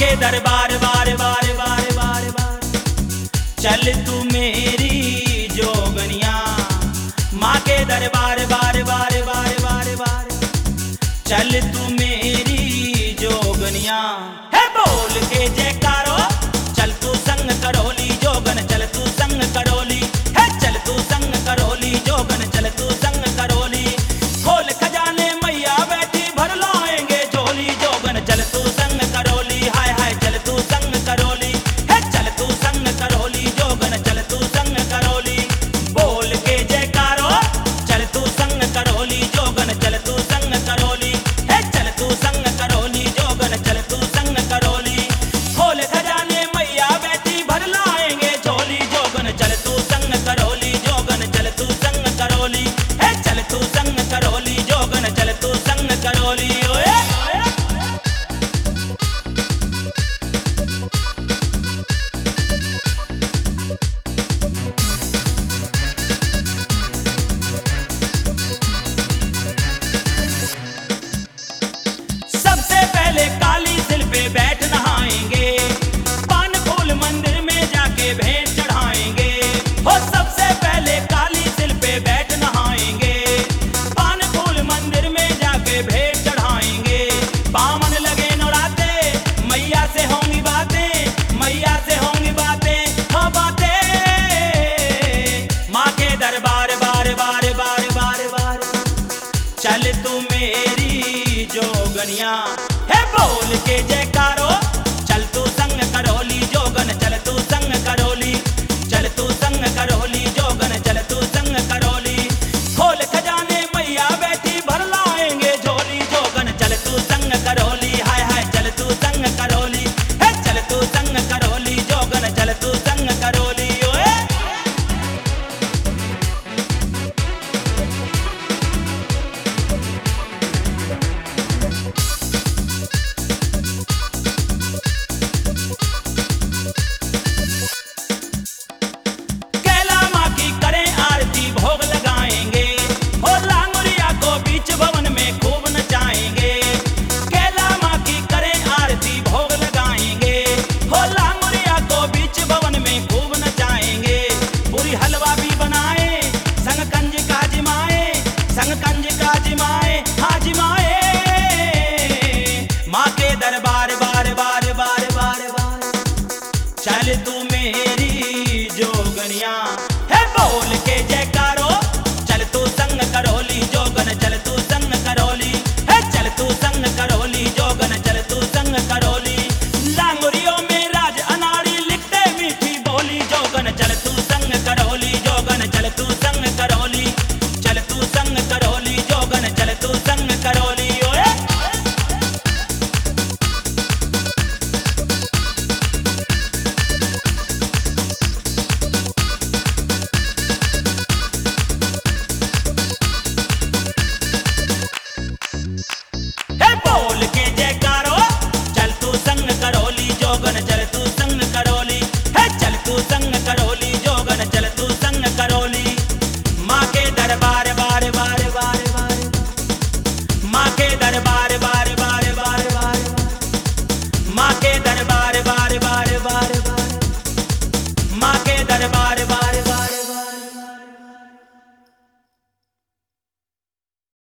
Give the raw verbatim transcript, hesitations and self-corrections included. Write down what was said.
के दरबार बार बार बार बार बार चल तू मेरी जोगनिया। माँ के दरबार बार बार बार बार बार चल तू मेरी जोगनिया। है बोल के जयकारो चल तू संग करोली जोगन चल तू संग करोली। है चल तू संग करोली जोगन चल तू संग करोली। खोल खजाने मैया बैठी भर लाएंगे झोली जोगन चल तू संग करोली। हाय हाय चल तू संग करोली। है चल तू संग करोली जोगन चल तू संग करोली। बोल के जयकारो चल तू संग करोली जोगन चल तू संग करोली। है चल तू संग करोली जोगन चल तू संग करोली। खोल खजाने मैया बैठी भर लाएंगे झोली जोगन चल तू संग करोली जोगन चल तू संग करोली। है चल तू संग करोली जोगन चल तू संग करोली। ओए सबसे पहले काली सिल पे बैठ नहाएंगे। पान फूल मंदिर में जाके भेंट चढ़ाएंगे। हो सबसे पहले काली सिल पे बैठ नहाएंगे। पान फूल मंदिर में जाके भेंट चढ़ाएंगे। बामन लगे नौराते मैया से होंगी बातें मैया से होंगी बातें हाँ बातें। माँ के दरबार बार बार बार बार बार चल तू मेरी जोगनिया। है बोल के जयकारो चल तू संग करोली जोगन चल तू संग करोली। चल तू संग करोली जोगन चल तू संग करोली। खोल खजाने मैया बैठी भर लाएंगे झोली जोगन चल तू संग करोली। हाय हाय चल तू संग करोली। है चल तू संग करोली जोगन चल तू संग करोली। ओए कैला माँ की करें आरती भोग लगाएंगे। हो लांगुरिया को बीच भवन में खूब नचाएंगे। कैला माँ की करें आरती भोग लगाएंगे। हो लांगुरिया को बीच भवन में खूब नचाएंगे। पूरी हलवा भी बनाए संग कंज का जिमाए संग कंज का जिमाए हाँ जिमाए। माँ के दरबार बार बार बार बार बार चल तू मेरी जोगनिया। है बोल के जयकारो चल तू संग करोली जोगन चल तू संग करोली। है चल तू संग करोली जोगन चल तू संग करोली। लांगुरियों में राज अनाड़ी लिखते मीठी बोली जोगन चल तू संग करोली जोगन चल तू संग करोली। चल तू संग करोली जोगन चल तू संग करोली। ओए है बोल के जयकारो चल तू संग करोली जोगन चल तू संग करोली। है चल तू संग करोली जोगन चल तू संग करोली। माँ के दरबार बार बार बार बार माँ के दरबार बार